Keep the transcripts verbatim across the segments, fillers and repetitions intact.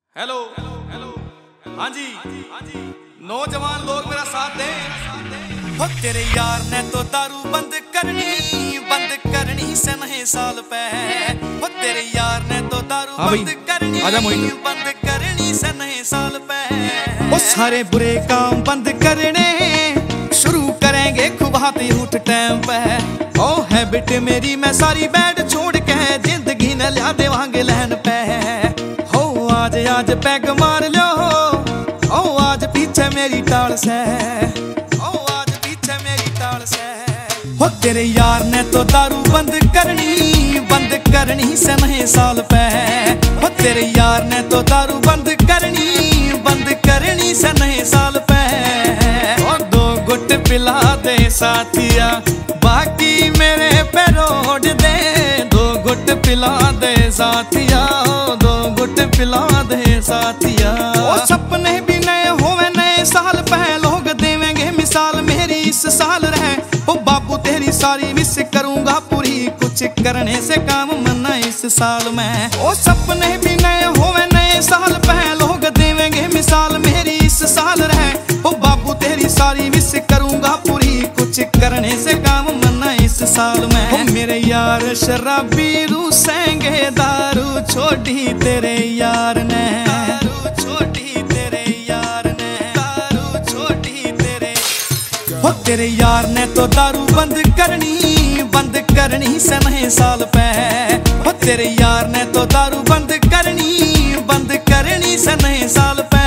Hello hello हाँ जी नौजवान लोग मेरा साथ दें। हो तेरे यार ने तो दारू बंद करनी बंद करनी से नहीं साल पे। हो तेरे यार ने तो दारू हाँ बंद करनी बंद करनी से नहीं साल पे। वो सारे बुरे काम बंद करने शुरू करेंगे खूब हाथी उठ टाइम पे। ओ हैबिट मेरी मैं सारी बैड छोड़ के जिंदगी न लिया देवांगे लहन पे। आज आज पैग मार लो ओ आज पीछे मेरी टाल से ओ आज पीछे मेरी टाल से। हो तेरे यार ने तो दारू बंद करनी बंद करनी से नहीं साल पे। हो तेरे यार ने तो दारू बंद करनी बंद करनी से नहीं साल पे। और दो गुट पिला दे साथिया बाकी मेरे पे रोड दे। दो गुट पिला दे साथिया दो गुट पिला दे साथिया। ओ सपने भी नए होवे नए साल पे लोग देवेंगे मिसाल मेरी इस साल रहे। ओ बाबू तेरी सारी मिस करूंगा पूरी कुछ करने से काम मना इस साल में। ओ सपने भी नए होवे नए साल पे लोग देवेंगे मिसाल मेरी इस साल रहे। ओ बाबू तेरी सारी मिस करूंगा पूरी कुछ करने से काम मना इस साल में। ओ मेरे यार शराबी रूसेंगे दारू छोड़ी तेरे यार ने दारू छोड़ी तेरे यार ने दारू छोड़ी तेरे। हो तेरे यार ने तो दारू बंद करनी बंद करनी से नहीं साल पे। हो तेरे यार ने तो दारू बंद करनी बंद करनी से नहीं साल पे।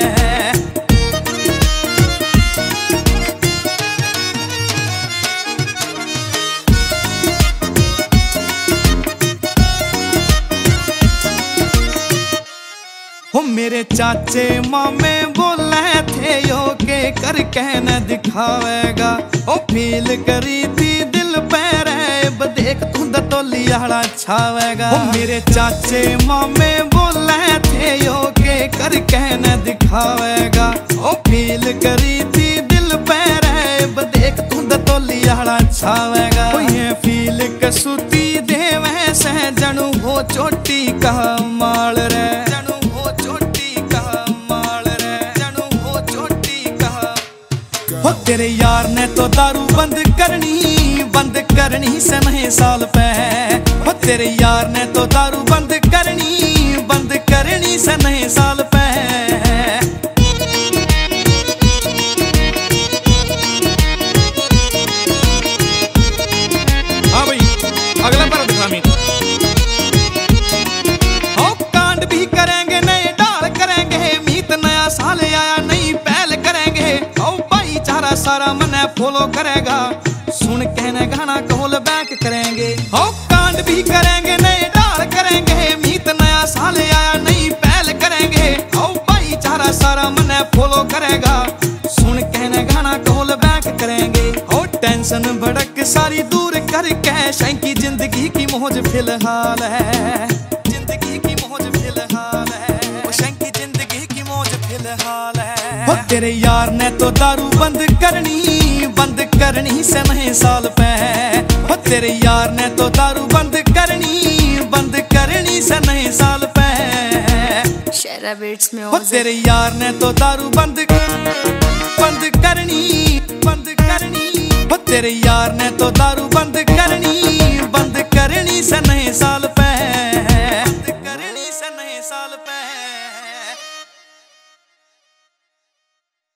हो मेरे चाचे मामे बोले थे यो के कर कहना दिखावेगा। ओ फील करी थी दिल पे रैब देख तू तो लियाड़ा छावेगा। हो मेरे चाचे मामे बोले थे यो के कर कहना दिखावेगा। ओ फील करी थी दिल पे रैब देख तू तो लियाड़ा छावेगा। ओ ये फील कसूती दे वैसे जनू हो चोटी का माल रे जनू हो चोटी का माल रे जनू हो चोटी का। हो तेरे यार ने तो दारू बंद करनी बंद करनी से नहीं साल पे। हो तेरे यार ने तो दारू बंद करनी बंद करनी से नहीं साल पे। हाँ भाई अगला पर दिखा मीत। हो कांड भी करेंगे नए डाल करेंगे मीत नया साल आया नई पहल करेंगे। ओ भाईचारा सारा मने फॉलो करेगा सुन कहने गाना कोल बैक करेंगे। हो कांड भी करेंगे नए डाल करेंगे मीत नया साल आया नई पहल करेंगे। ओ भाईचारा सारा मने फॉलो करेगा सुन कहने गाना कोल बैक करेंगे। हो टेंशन भड़क सारी दूर करके शैंकी जिंदगी की मौज फिलहाल है जिंदगी की मौज फिलहाल है। वो शैंकी जिंदगी की मौज फिलहाल है। हो तेरे यार ने तो दारू बंद करनी बंद करनी से नहीं साल पे। हो तेरे यार ने तो दारू बंद करनी बंद करनी से नहीं साल पे। हो तेरे यार ने तो दारू बंद बंद करनी बंद करनी। हो तेरे यार ने तो दारू बंद करनी बंद करनी से नहीं साल पे बंद करनी से नहीं साल पे।